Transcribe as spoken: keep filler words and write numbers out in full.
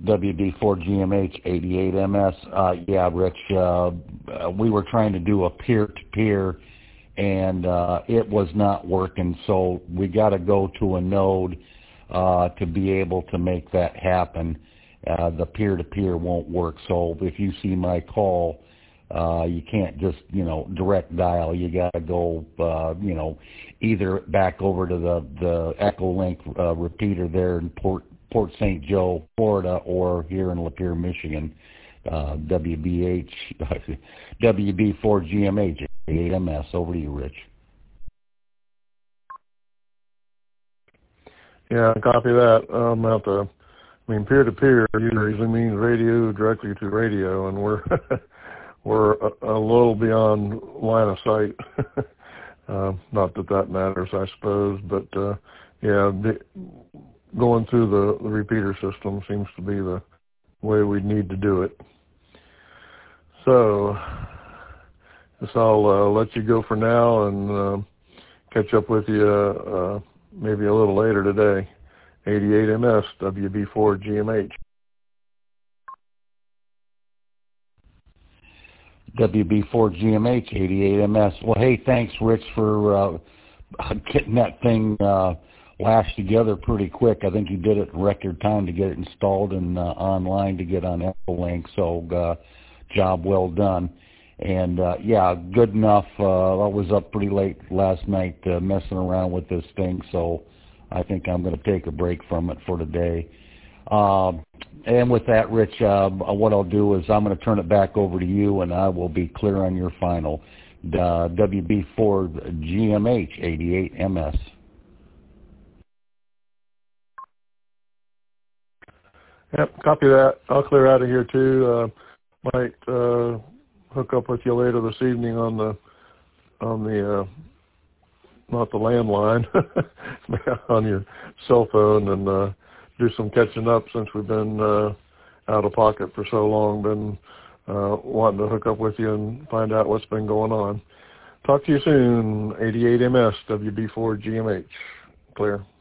W B four G M H eighty-eight M S. Uh, yeah, Rich, uh, we were trying to do a peer-to-peer, and uh, it was not working, so we got to go to a node uh, to be able to make that happen. Uh, the peer-to-peer won't work, so if you see my call, uh, you can't just, you know, direct dial. You got to go, uh, you know, either back over to the, the Echolink uh, repeater there in Port Port Saint Joe, Florida, or here in Lapeer, Michigan, uh, W B H, W B four G M H, eight M S. Over to you, Rich. Yeah, copy that. Um, out the, I mean, peer-to-peer usually means radio directly to radio, and we're we're a, a little beyond line of sight. uh, not that that matters, I suppose, but uh, yeah. The, going through the, the repeater system seems to be the way we need to do it. So, guess I'll uh, let you go for now and uh, catch up with you uh, maybe a little later today. eighty-eight M S, W B four G M H. W B four G M H, eighty-eight M S. Well, hey, thanks, Rich, for uh, getting that thing uh, lashed together pretty quick. I think you did it in record time to get it installed and uh, online to get on Echolink, so uh, job well done. And, uh, yeah, good enough. Uh, I was up pretty late last night uh, messing around with this thing, so I think I'm going to take a break from it for today. Uh, and with that, Rich, uh, what I'll do is I'm going to turn it back over to you, and I will be clear on your final. Uh, W B four G M H, eighty-eight M S. Yep, copy that. I'll clear out of here too. Uh, might uh, hook up with you later this evening on the on the uh, not the landline, on your cell phone, and uh, do some catching up since we've been uh, out of pocket for so long. Been uh, wanting to hook up with you and find out what's been going on. Talk to you soon. eighty-eight M S, W B four G M H. Clear.